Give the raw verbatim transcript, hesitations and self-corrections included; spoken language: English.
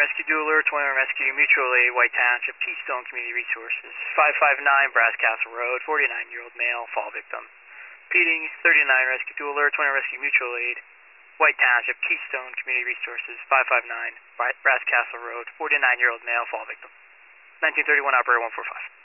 Rescue Dueler, twenty-one Rescue Mutual Aid, White Township, Keystone Community Resources, five five nine Brass Castle Road, forty-nine-year-old male, fall victim. Repeating, thirty-nine Rescue Dueler, twenty Rescue Mutual Aid, White Township, Keystone Community Resources, five five nine Brass Castle Road, forty-nine-year-old male, fall victim. nineteen thirty-one, operator one four five.